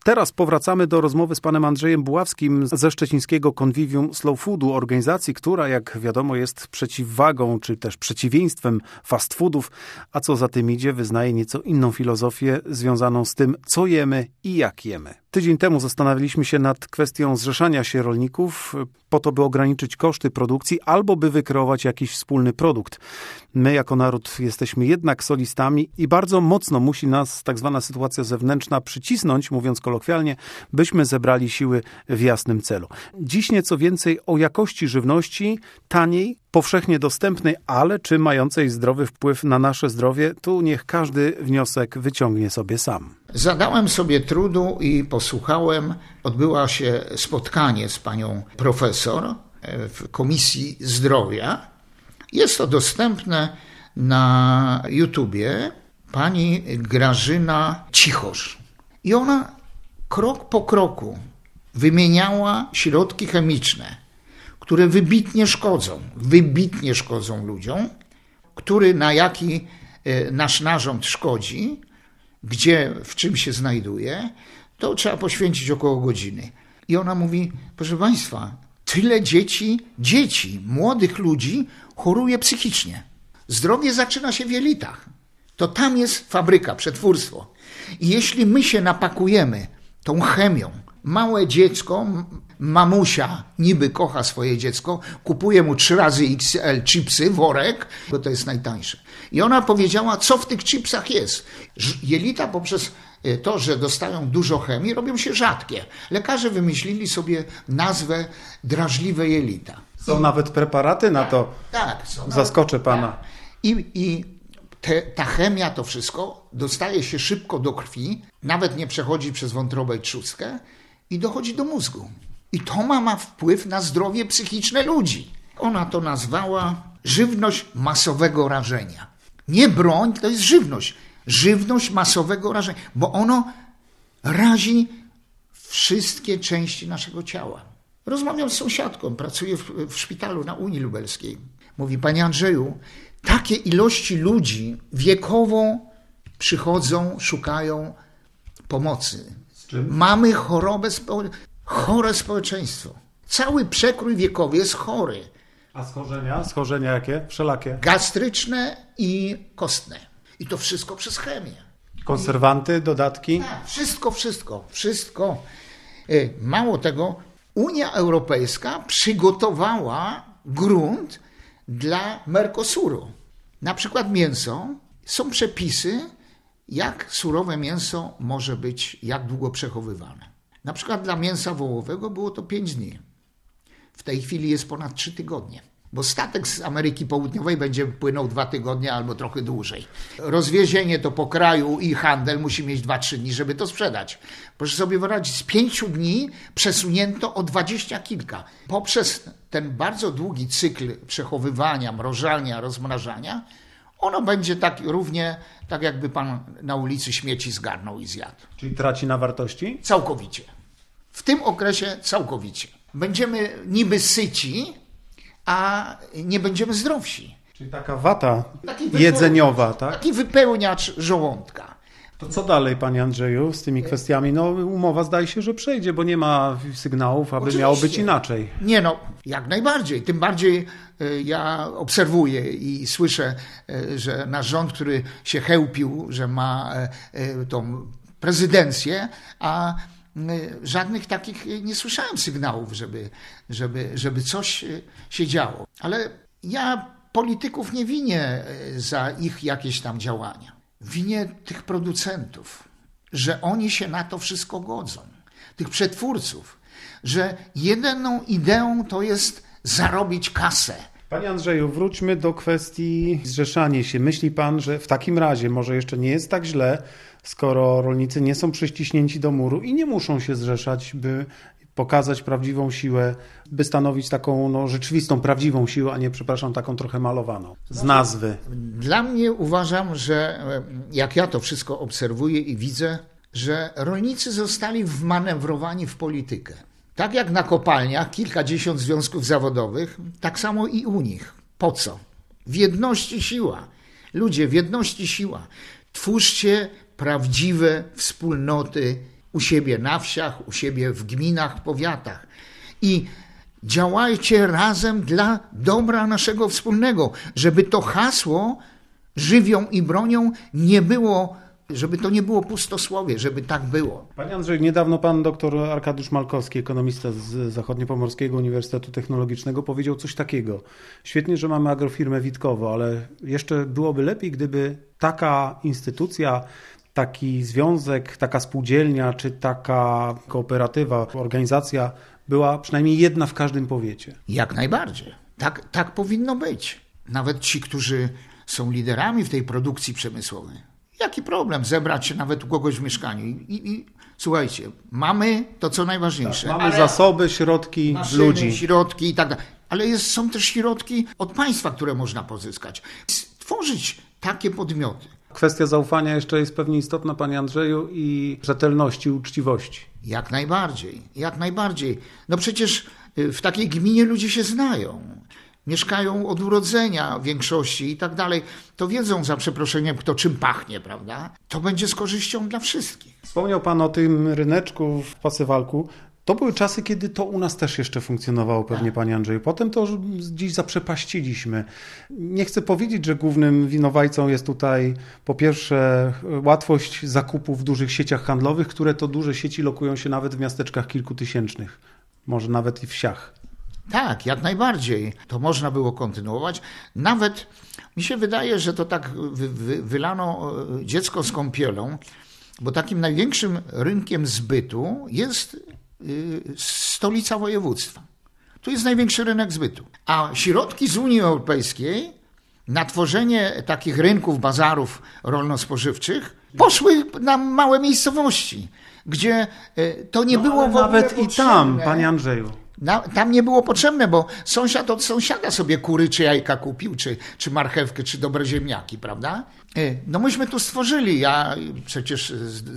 Teraz powracamy do rozmowy z panem Andrzejem Buławskim ze szczecińskiego Convivium Slow Foodu, organizacji, która, jak wiadomo, jest przeciwwagą, czy też przeciwieństwem fast foodów, a co za tym idzie, wyznaje nieco inną filozofię związaną z tym, co jemy i jak jemy. Tydzień temu zastanawialiśmy się nad kwestią zrzeszania się rolników po to, by ograniczyć koszty produkcji albo by wykreować jakiś wspólny produkt. My jako naród jesteśmy jednak solistami i bardzo mocno musi nas tak zwana sytuacja zewnętrzna przycisnąć, mówiąc kolokwialnie, byśmy zebrali siły w jasnym celu. Dziś nieco więcej o jakości żywności, taniej, powszechnie dostępnej, ale czy mającej zdrowy wpływ na nasze zdrowie, tu niech każdy wniosek wyciągnie sobie sam. Zadałem sobie trudu i posłuchałem. Odbyło się spotkanie z panią profesor w Komisji Zdrowia. Jest to dostępne na YouTubie. Pani Grażyna Cichosz. I ona krok po kroku wymieniała środki chemiczne, które wybitnie szkodzą ludziom, który na jaki nasz narząd szkodzi, gdzie, w czym się znajduje, to trzeba poświęcić około godziny. I ona mówi, proszę państwa, tyle dzieci, młodych ludzi choruje psychicznie. Zdrowie zaczyna się w jelitach. To tam jest fabryka, przetwórstwo. I jeśli my się napakujemy tą chemią, małe dziecko, mamusia niby kocha swoje dziecko, kupuje mu 3 razy XL chipsy, worek, bo to jest najtańsze. I ona powiedziała, co w tych chipsach jest. Jelita poprzez to, że dostają dużo chemii, robią się rzadkie. Lekarze wymyślili sobie nazwę drażliwe jelita. Są nawet preparaty na to. Tak. Zaskoczę pana. Tak. Ta chemia, to wszystko dostaje się szybko do krwi, nawet nie przechodzi przez wątrobę i trzustkę i dochodzi do mózgu. I to ma wpływ na zdrowie psychiczne ludzi. Ona to nazwała żywność masowego rażenia. Nie broń, to jest żywność. Żywność masowego rażenia, bo ono razi wszystkie części naszego ciała. Rozmawiam z sąsiadką, pracuję w szpitalu na Unii Lubelskiej. Mówi, panie Andrzeju, takie ilości ludzi wiekowo przychodzą, szukają pomocy. Z czym? Mamy chore społeczeństwo. Cały przekrój wiekowy jest chory. A schorzenia? Schorzenia jakie? Wszelakie? Gastryczne i kostne. I to wszystko przez chemię. Konserwanty, dodatki? Tak, wszystko. Mało tego, Unia Europejska przygotowała grunt dla Mercosuru. Na przykład mięso. Są przepisy, jak surowe mięso może być, jak długo przechowywane. Na przykład dla mięsa wołowego było to 5 dni. W tej chwili jest ponad 3 tygodnie. Bo statek z Ameryki Południowej będzie płynął 2 tygodnie albo trochę dłużej. Rozwiezienie to po kraju i handel musi mieć 2-3 dni, żeby to sprzedać. Proszę sobie wyobrazić, z 5 dni przesunięto o 20 kilka. Poprzez ten bardzo długi cykl przechowywania, mrożania, rozmrażania, ono będzie równie, tak jakby pan na ulicy śmieci zgarnął i zjadł. Czyli traci na wartości? Całkowicie. W tym okresie całkowicie. Będziemy niby syci, a nie będziemy zdrowsi. Czyli taka wata jedzeniowa, tak? Taki wypełniacz żołądka. To co dalej, panie Andrzeju, z tymi kwestiami? No, umowa zdaje się, że przejdzie, bo nie ma sygnałów, aby miało być inaczej. Nie jak najbardziej. Tym bardziej ja obserwuję i słyszę, że nasz rząd, który się chełpił, że ma tą prezydencję, a żadnych takich nie słyszałem sygnałów, żeby coś się działo. Ale ja polityków nie winię za ich jakieś tam działania. Winię tych producentów, że oni się na to wszystko godzą. Tych przetwórców, że jedyną ideą to jest zarobić kasę. Panie Andrzeju, wróćmy do kwestii zrzeszania się. Myśli pan, że w takim razie może jeszcze nie jest tak źle, skoro rolnicy nie są przyciśnięci do muru i nie muszą się zrzeszać, by pokazać prawdziwą siłę, by stanowić taką rzeczywistą, prawdziwą siłę, a nie, taką trochę malowaną, z nazwy. Dla mnie uważam, że jak ja to wszystko obserwuję i widzę, że rolnicy zostali wmanewrowani w politykę. Tak jak na kopalniach kilkadziesiąt związków zawodowych, tak samo i u nich. Po co? W jedności siła. Ludzie, w jedności siła. Twórzcie prawdziwe wspólnoty u siebie na wsiach, u siebie w gminach, powiatach. I działajcie razem dla dobra naszego wspólnego, żeby to hasło żywią i bronią nie było, żeby to nie było pustosłowie, żeby tak było. Panie Andrzeju, niedawno pan doktor Arkadiusz Malkowski, ekonomista z Zachodniopomorskiego Uniwersytetu Technologicznego, powiedział coś takiego. Świetnie, że mamy agrofirmę Witkowo, ale jeszcze byłoby lepiej, gdyby taka instytucja, taki związek, taka spółdzielnia czy taka kooperatywa, organizacja była przynajmniej jedna w każdym powiecie. Jak najbardziej. Tak powinno być. Nawet ci, którzy są liderami w tej produkcji przemysłowej. Jaki problem zebrać się nawet u kogoś w mieszkaniu i słuchajcie, mamy to, co najważniejsze. Tak, mamy zasoby, środki, maszyny, ludzi. środki i tak dalej. Ale są też środki od państwa, które można pozyskać. Stworzyć takie podmioty. Kwestia zaufania jeszcze jest pewnie istotna, panie Andrzeju, i rzetelności, uczciwości. Jak najbardziej, jak najbardziej. No przecież w takiej gminie ludzie się znają. Mieszkają od urodzenia w większości i tak dalej, to wiedzą za przeproszeniem, kto czym pachnie, prawda? To będzie z korzyścią dla wszystkich. Wspomniał pan o tym ryneczku w Pasewalku. To były czasy, kiedy to u nas też jeszcze funkcjonowało pewnie, panie Andrzeju. Potem to gdzieś zaprzepaściliśmy. Nie chcę powiedzieć, że głównym winowajcą jest tutaj po pierwsze łatwość zakupu w dużych sieciach handlowych, które to duże sieci lokują się nawet w miasteczkach kilkutysięcznych, może nawet i wsiach. Tak, jak najbardziej. To można było kontynuować. Nawet mi się wydaje, że to tak wylano dziecko z kąpielą, bo takim największym rynkiem zbytu jest stolica województwa. Tu jest największy rynek zbytu. A środki z Unii Europejskiej na tworzenie takich rynków, bazarów rolno-spożywczych poszły na małe miejscowości, gdzie to nie było w ogóle nawet potrzebne. I tam, panie Andrzeju. Tam nie było potrzebne, bo sąsiad od sąsiada sobie kury czy jajka kupił, czy marchewkę, czy dobre ziemniaki, prawda? No myśmy tu stworzyli, ja przecież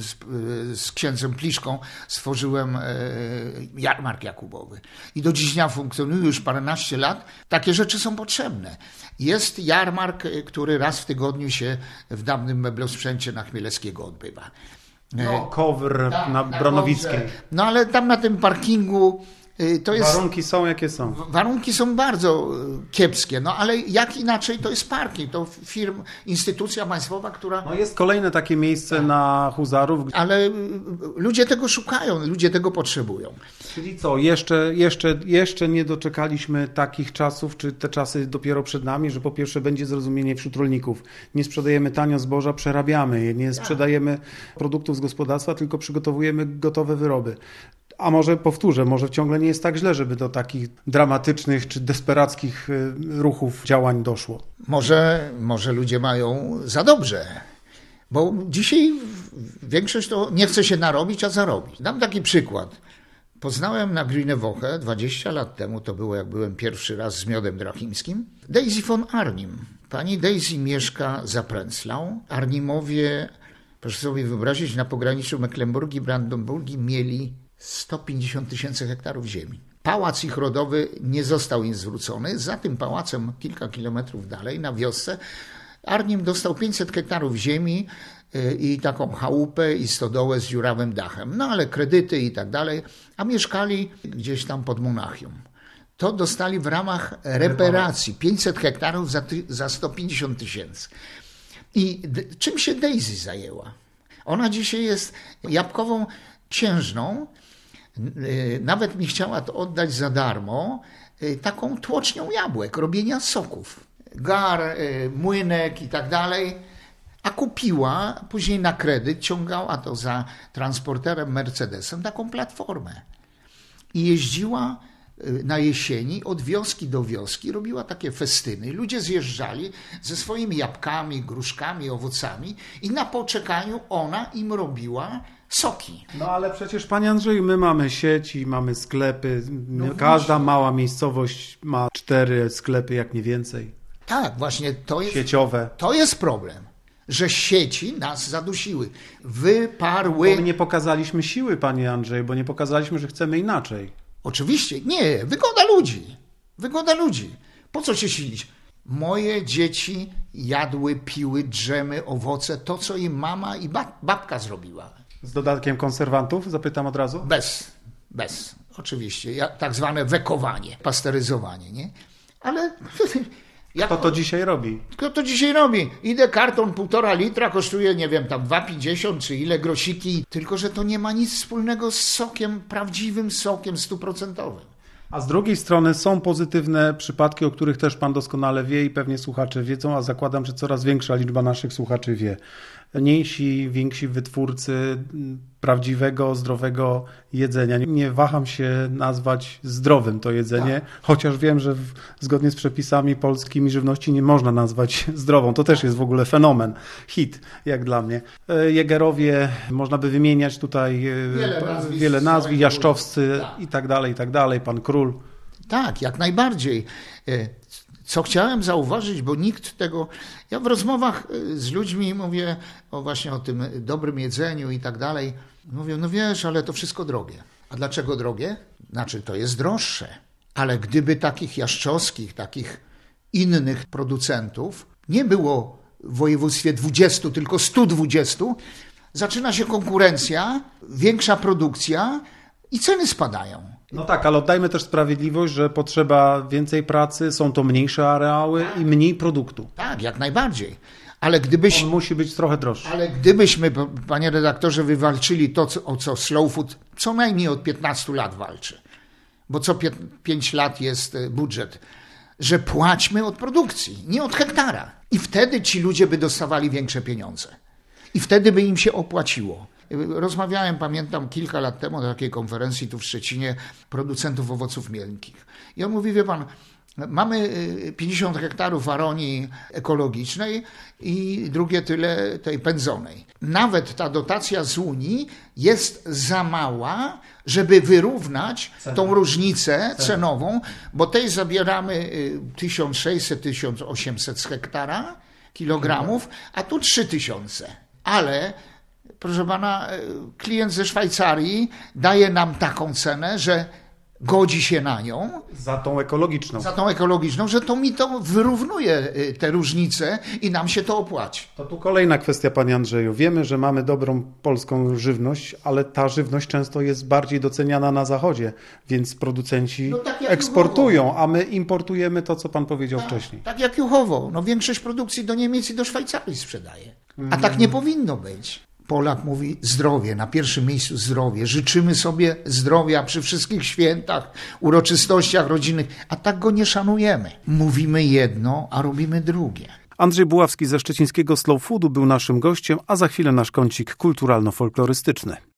z księdzem Pliszką stworzyłem jarmark jakubowy i do dziś dnia funkcjonuje już paręnaście lat. Takie rzeczy są potrzebne. Jest jarmark, który raz w tygodniu się w dawnym meblosprzęcie na Chmielewskiego odbywa. No, Kowr na Bronowickiej. No ale tam na tym parkingu to jest, warunki są jakie są. Warunki są bardzo kiepskie, no ale jak inaczej to jest parking, to instytucja państwowa, która... No jest kolejne takie miejsce na Huzarów. Ale ludzie tego szukają, ludzie tego potrzebują. Czyli co, jeszcze nie doczekaliśmy takich czasów, czy te czasy dopiero przed nami, że po pierwsze będzie zrozumienie wśród rolników. Nie sprzedajemy tanio zboża, przerabiamy je, nie sprzedajemy produktów z gospodarstwa, tylko przygotowujemy gotowe wyroby. A może powtórzę, może ciągle nie jest tak źle, żeby do takich dramatycznych czy desperackich ruchów, działań doszło. Może ludzie mają za dobrze, bo dzisiaj większość to nie chce się narobić, a zarobić. Dam taki przykład. Poznałem na Grüne 20 lat temu, to było jak byłem pierwszy raz z miodem drachimskim, Daisy von Arnim. Pani Daisy mieszka za Prenzlau. Arnimowie, proszę sobie wyobrazić, na pograniczu Mecklenburgii i Brandenburgii mieli 150 000 hektarów ziemi. Pałac ich rodowy nie został im zwrócony. Za tym pałacem kilka kilometrów dalej, na wiosce, Arnim dostał 500 hektarów ziemi i taką chałupę i stodołę z dziurawym dachem. No ale kredyty i tak dalej, a mieszkali gdzieś tam pod Monachium. To dostali w ramach reparacji. 500 hektarów za 150 000. I czym się Daisy zajęła? Ona dzisiaj jest jabłkową księżną. Nawet mi chciała to oddać za darmo, taką tłocznią jabłek, robienia soków. Gar, młynek i tak dalej. A kupiła, później na kredyt ciągała to za transporterem Mercedesem, taką platformę. I jeździła na jesieni od wioski do wioski, robiła takie festyny. Ludzie zjeżdżali ze swoimi jabłkami, gruszkami, owocami i na poczekaniu ona im robiła soki. No ale przecież, panie Andrzeju, my mamy sieci, mamy sklepy. Każda mała miejscowość ma 4 sklepy, jak nie więcej. Tak, właśnie to jest... Sieciowe. To jest problem, że sieci nas zadusiły. Wyparły... Bo my nie pokazaliśmy siły, panie Andrzeju, bo nie pokazaliśmy, że chcemy inaczej. Oczywiście, nie. Wygoda ludzi. Wygoda ludzi. Po co się silić? Moje dzieci jadły, piły, drzemy, owoce, to co im mama i babka zrobiła. Z dodatkiem konserwantów? Zapytam od razu. Bez. Oczywiście. Tak zwane wekowanie, pasteryzowanie, nie? Ale... Kto to dzisiaj robi? Kto to dzisiaj robi? Idę, karton 1,5 litra kosztuje, nie wiem, tam 2,50 czy ile grosiki, tylko że to nie ma nic wspólnego z sokiem, prawdziwym sokiem 100%. A z drugiej strony są pozytywne przypadki, o których też pan doskonale wie i pewnie słuchacze wiedzą, a zakładam, że coraz większa liczba naszych słuchaczy wie. Mniejsi, więksi wytwórcy prawdziwego, zdrowego jedzenia. Nie waham się nazwać zdrowym to jedzenie, chociaż wiem, że zgodnie z przepisami polskimi żywności nie można nazwać zdrową. To też jest w ogóle fenomen, hit, jak dla mnie. Jägerowie, można by wymieniać tutaj wiele nazwisk, jaszczowscy i tak dalej, pan Król. Tak, jak najbardziej. Co chciałem zauważyć, bo nikt tego... Ja w rozmowach z ludźmi mówię właśnie o tym dobrym jedzeniu i tak dalej. Mówię, no wiesz, ale to wszystko drogie. A dlaczego drogie? Znaczy, to jest droższe. Ale gdyby takich jaszczowskich, takich innych producentów nie było w województwie 20, tylko 120, zaczyna się konkurencja, większa produkcja i ceny spadają. No tak, ale oddajmy też sprawiedliwość, że potrzeba więcej pracy, są to mniejsze areały i mniej produktu. Tak, jak najbardziej. Ale on musi być trochę droższy. Ale gdybyśmy, panie redaktorze, wywalczyli to, o co Slow Food co najmniej od 15 lat walczy, bo co 5 lat jest budżet, że płaćmy od produkcji, nie od hektara. I wtedy ci ludzie by dostawali większe pieniądze. I wtedy by im się opłaciło. Rozmawiałem, pamiętam, kilka lat temu na takiej konferencji tu w Szczecinie producentów owoców miękkich. I on mówi, wie pan, mamy 50 hektarów aronii ekologicznej i drugie tyle tej pędzonej. Nawet ta dotacja z Unii jest za mała, żeby wyrównać tą różnicę cenową, bo tej zabieramy 1600-1800 z hektara kilogramów, a tu 3000. Ale proszę pana, klient ze Szwajcarii daje nam taką cenę, że godzi się na nią. Za tą ekologiczną. Że to mi to wyrównuje te różnice i nam się to opłaci. To tu kolejna kwestia, panie Andrzeju. Wiemy, że mamy dobrą polską żywność, ale ta żywność często jest bardziej doceniana na Zachodzie, więc producenci eksportują, a my importujemy to, co pan powiedział wcześniej. Tak jak Juchowo. No, większość produkcji do Niemiec i do Szwajcarii sprzedaje. A tak nie powinno być. Polak mówi zdrowie, na pierwszym miejscu zdrowie. Życzymy sobie zdrowia przy wszystkich świętach, uroczystościach rodzinnych, a tak go nie szanujemy. Mówimy jedno, a robimy drugie. Andrzej Buławski ze szczecińskiego Slow Foodu był naszym gościem, a za chwilę nasz kącik kulturalno-folklorystyczny.